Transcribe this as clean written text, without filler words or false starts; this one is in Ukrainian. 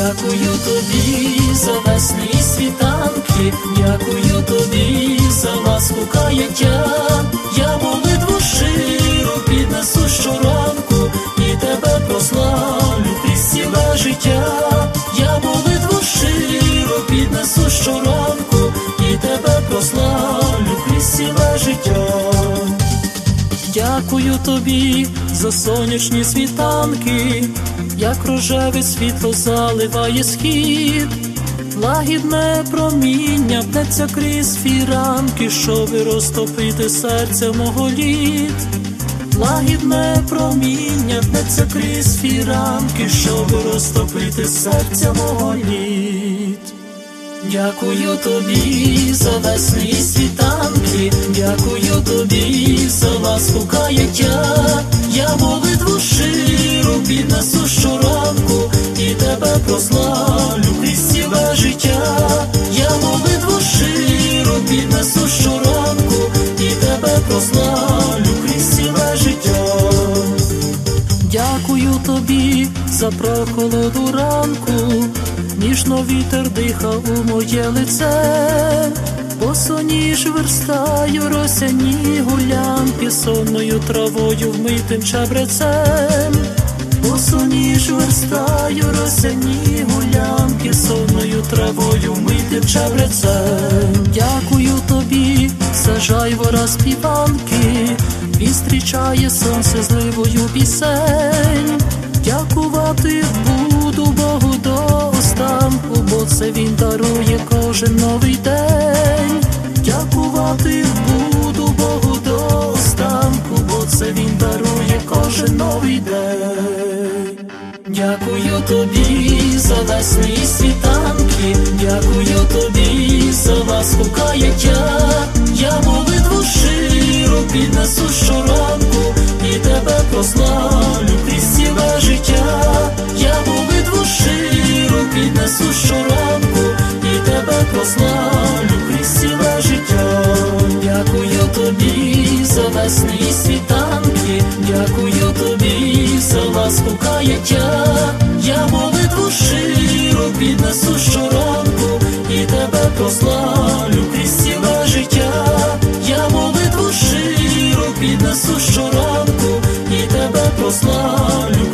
Дякую тобі за весни і світанки, дякую тобі за ласку каяття. Я молитву щиру піднесу щоранку і тебе прославлю крізь ціле життя. Я молитву щиру піднесу щоранку і тебе прославлю крізь ціле життя. Дякую тобі за сонячні світанки, як рожеве світло заливає схід. Лагідне проміння б'ється крізь фіранки, щоби розтопити серце мого лід. Лагідне проміння б'ється крізь фіранки, щоби розтопити серце мого лід. Дякую тобі за весни і світанки, дякую тобі за ласку каяття. Я молитву щиру піднесу щоранку і тебе прославлю крізь ціле життя. Я молитву щиру піднесу щоранку і тебе прославлю крізь ціле життя. Дякую тобі за прохолоду ранку, ніжно вітер дихав у моє лице. Босоніж верстаю росяні гулянки, сонною травою вмитим чебрецем. Босоніж верстаю росяні гулянки, сонною травою вмитим чебрецем. Дякую тобі за жайвора співанки, він зустрічає сонце зливою пісень. Дякувати буду Богу до останку, бо це він дарує кожен новий день. Дякувати буду Богу до останку, бо це він дарує кожен новий день. Дякую тобі за весни і світанки, дякую тобі за ласку каяття. Я молитву щиру піднесу щоранку і тебе прославлю крізь ціле життя. Я молитву щиру піднесу щоранку і тебе прославлю крізь ціле життя. Дякую тобі за весни і світанки, дякую тобі за ласку каяття. Я молитву щиру піднесу щоранку і тебе прославлю крізь ціле життя. Я молитву щиру піднесу щоранку і тебе прославлю